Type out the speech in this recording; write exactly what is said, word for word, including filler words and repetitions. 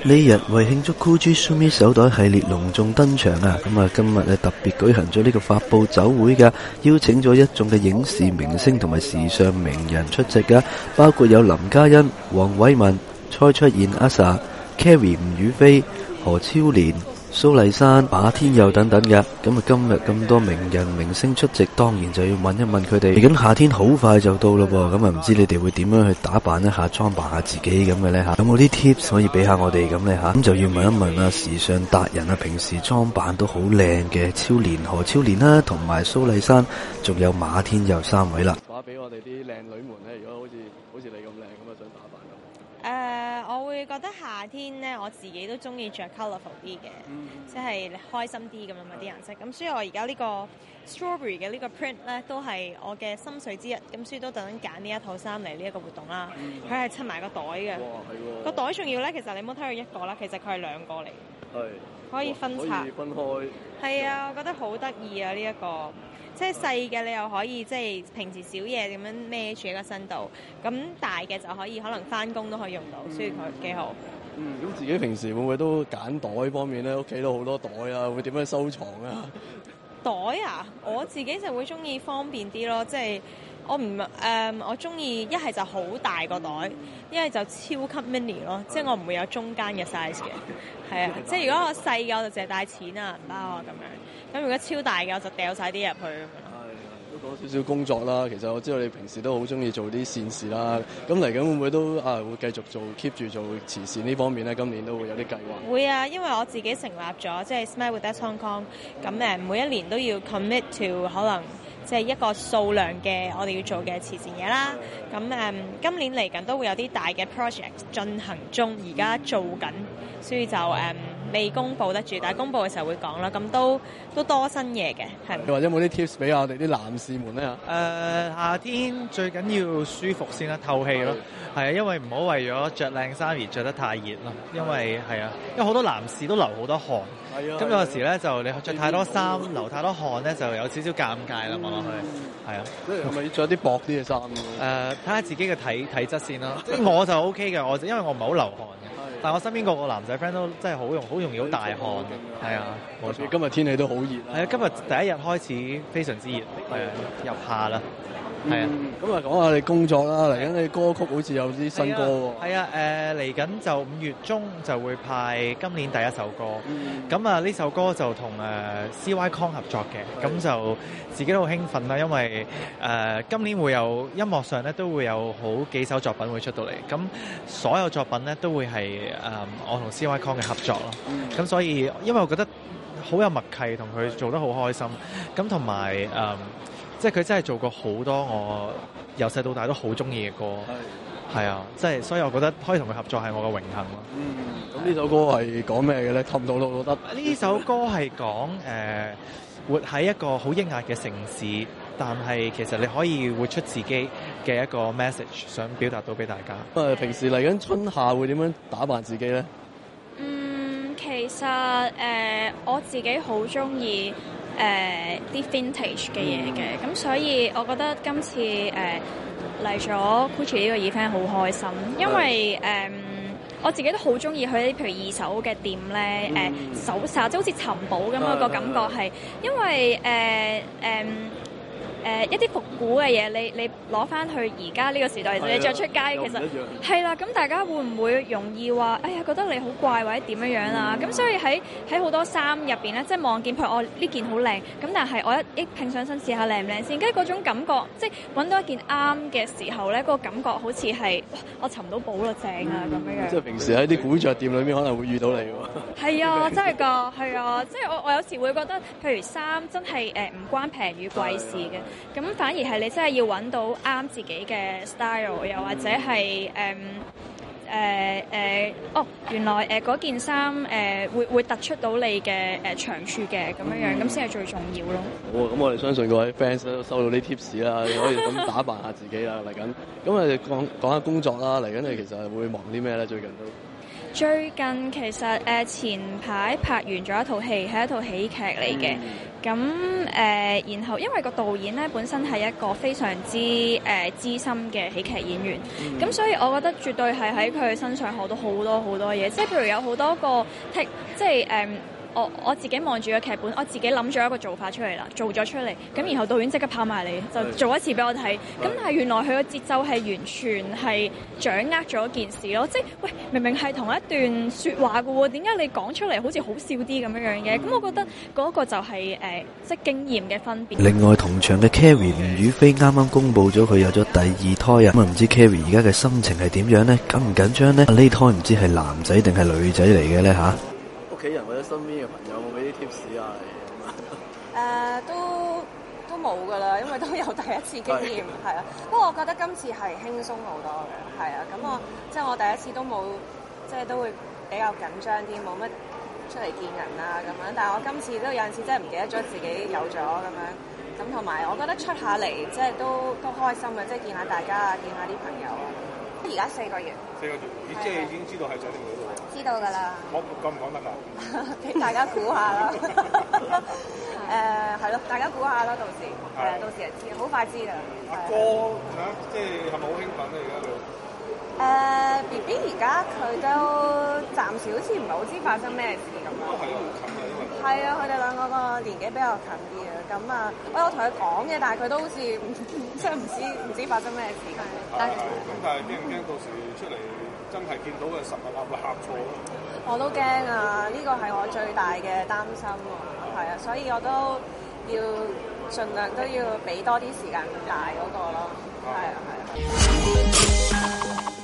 呢日為慶祝 Gucci Sumi 手袋系列隆重登場啊！咁啊，今日咧特別舉行咗呢個發佈酒會嘅，邀請咗一眾嘅影視明星同埋時尚名人出席嘅，包括有林嘉欣、黃偉文、蔡卓妍、阿 sa、Carrie 吳雨霏、何超蓮、蘇麗珊、馬天佑等等嘅。咁啊，今日咁多名人明星出席，當然就要問一問佢哋。嚟緊夏天好快就到咯噃，咁啊唔知你哋會點樣去打扮一下、裝扮下自己咁嘅呢？吓？有冇啲 tips 可以俾下我哋咁呢？吓？咁就要問一問啊，時尚達人啊，平時裝扮都好靚嘅超蓮、何超蓮啦，同埋蘇麗珊，仲有馬天佑三位啦。 話俾我哋啲靚女們咧，如果好似好似你咁靚咁啊，想打扮咁。 誒、uh, 我會覺得夏天咧，我自己都中意着 colourful 啲嘅，嗯、即係開心啲咁樣嘅啲顏色。咁所以我而家呢個 strawberry 嘅呢個 print 咧，都係我嘅心水之一。咁所以都特登揀呢一套衫嚟呢一個活動啦。佢係襯埋個袋嘅，個袋仲要咧。其實你唔好睇佢一個啦，其實佢係兩個嚟，係可以分拆，可以分開。係啊，我覺得好得意啊！呢、這、一個。即係細嘅你又可以即係平時小嘢咁樣孭住喺個身度，咁大嘅就可以可能翻工都可以用到，所以佢幾好。 嗯，咁自己平時會唔會都揀袋方面咧？屋企都好多袋啊，會點樣收藏啊？ 袋啊，我自己就會中意方便啲咯，即係我唔誒、呃，我中意一係就好大個袋，一係就超級 mini 咯，即係我唔會有中間嘅 size 嘅，係啊，即係如果我細嘅我就淨係帶錢啊、銀包啊咁樣。咁如果超大嘅我就掉晒啲入去咁樣。 係，都講少少工作啦。其實我知道你平時都好中意做啲善事啦。咁嚟緊會唔會都啊會繼續做 keep 住做慈善呢方面咧？今年都會有啲計劃。會啊，因為我自己成立咗即係 Smile with Us Hong Kong。咁誒每一年都要 commit to 可能即係一個數量嘅我哋要做嘅慈善嘢啦。咁誒、嗯、今年嚟緊都會有啲大嘅 project 進行中，而家做緊，所以就誒。嗯未公佈得住，但係公佈嘅時候會講啦。咁都都多新嘢嘅，係。 或者有冇啲 tips 俾我哋啲男士們咧？誒、 呃，夏天最緊要舒服先啦，透氣咯。係啊，因為唔好為咗着靚衫而着得太熱咯。因為係啊，因為好多男士都流好多汗。係啊。咁有時咧就你着太多衫，流太多汗咧，就有少少尷尬啦，望落去。係啊。即係係咪要着啲薄啲嘅衫？誒， 睇下自己嘅體體質先啦。即係我就 O K 嘅，我因為我唔係好流汗嘅。但係我身邊個個男仔 friend 都真係好容好容易好大汗，係啊，冇錯。 今日天氣都好熱。 係啊，今日第一日開始非常之熱，係啊，入夏啦。係啊， 咁啊講下你工作啦，嚟緊你歌曲好似有啲新歌喎。 係啊，誒嚟緊就五月中就會派今年第一首歌。咁啊呢首歌就同誒 C Y Kong 合作嘅，咁就自己都好興奮啦，因為誒今年會有音樂上咧都會有好幾首作品會出到嚟，咁所有作品咧都會係誒我同 C Y Kong 嘅合作咯。咁所以因為我覺得好有默契，同佢做得好開心，咁同埋誒。即係佢真係做過好多我由細到大都好中意嘅歌，係啊，即係所以我覺得可以同佢合作係我嘅榮幸咯。 嗯，咁呢首歌係講咩嘅咧？氹到都得。 呢首歌係講誒活喺一個好抑壓嘅城市，但係其實你可以活出自己嘅一個 message， 想表達到俾大家。 誒，平時嚟緊春夏會點樣打扮自己咧？ 嗯，其實誒、呃、我自己好中意。誒、呃、啲 vintage 嘅嘢嘅，咁、嗯、所以我覺得今次誒嚟咗 Gucci 呢個 event 好開心，因為誒、呃、我自己都好中意去啲譬如二手嘅店咧，誒、呃嗯、手殺即係好似尋寶咁樣個感覺係，因為誒誒。呃呃誒、呃、一啲復古嘅嘢，你你攞翻去而家呢個時代，其實你着出街，其實係啦。咁大家會唔會容易話，哎呀覺得你好怪或者點樣樣啊？咁、嗯、所以喺喺好多衫入邊咧，即係望見譬如我呢件好靚，咁但係我一一拼上身試下靚唔靚先，跟住嗰種感覺，即係揾到一件啱嘅時候咧，嗰、那個感覺好似係我尋到寶咯，正啊咁樣樣。 即係平時喺啲古着店裏面可能會遇到你喎。 係啊，真係㗎，係啊，即係我我有時會覺得，譬如衫真係誒唔關平與貴事嘅。咁反而係你真係要揾到啱自己嘅 style，又或者係誒誒誒，哦原來誒嗰、呃、件衫誒、呃、會會突出到你嘅誒、呃、長處嘅咁樣樣，咁先係最重要咯。 好啊，咁我哋相信各位 fans 都收到啲 tips 啦，你可以咁打扮下自己啦嚟緊。咁我哋講講下工作啦，嚟緊你其實會忙啲咩咧？最近都最近其實誒、呃、前排拍完咗一套戲，係一套喜劇嚟嘅。 咁誒、呃，然後因為個導演咧本身係一個非常之誒、呃、資深嘅喜劇演員，咁、嗯、所以我覺得絕對係喺佢身上學到好多好多嘢，即係譬如有好多個 take，即係誒。呃我我自己望住個劇本，我自己諗咗一個做法出嚟啦，做咗出嚟，咁然後導演即刻跑埋嚟就做一次俾我睇，咁但係原來佢個節奏係完全係掌握咗件事咯，即係喂明明係同一段説話嘅喎，點解你講出嚟好似好笑啲咁樣樣嘅？咁我覺得嗰個就係、是、誒、呃、即係經驗嘅分別。 另外同場嘅 Carrie 吳雨霏啱啱公佈咗佢有咗第二胎啊，咁啊唔知 Carrie 而家嘅心情係點樣呢？緊唔緊張呢？呢胎唔知係男仔定係女仔嚟嘅呢？嚇？ 屋企人或者身邊嘅朋友有冇俾啲 tips 啊？ 誒、uh, 都都冇㗎啦，因為都有第一次經驗，係啊。不過我覺得今次係輕鬆好多嘅，係啊。咁我即係我第一次都冇，即係都會比較緊張啲，冇乜出嚟見人啊咁樣。但係我今次都有陣時真係唔記得咗自己有咗咁樣。咁同埋我覺得出下嚟即係都都開心嘅，即係見下大家啊，見下啲朋友啊。而家四個月，四個月，你即係已經知道係仔定女咯？知道㗎啦。我講唔講得㗎？俾大家估下啦。誒係咯，大家估下啦，到時係啊，到時就知，好快知㗎。阿哥嚇，即係係咪好興奮咧？而家佢誒 B B 而家佢都暫時好似唔係好知發生咩事咁咯。都係好近嘅，因為係啊，佢哋兩個個年紀比較近啲啊。咁啊，我有同佢講嘅，但係佢都好似即係唔知唔知發生咩事咁。但係咁，但係驚唔驚到時出嚟真係見到嘅實物會嚇錯咯？我都驚啊！呢個係我最大嘅擔心啊，係啊，所以我都要盡量都要俾多啲時間大嗰個咯，係啊，係啊。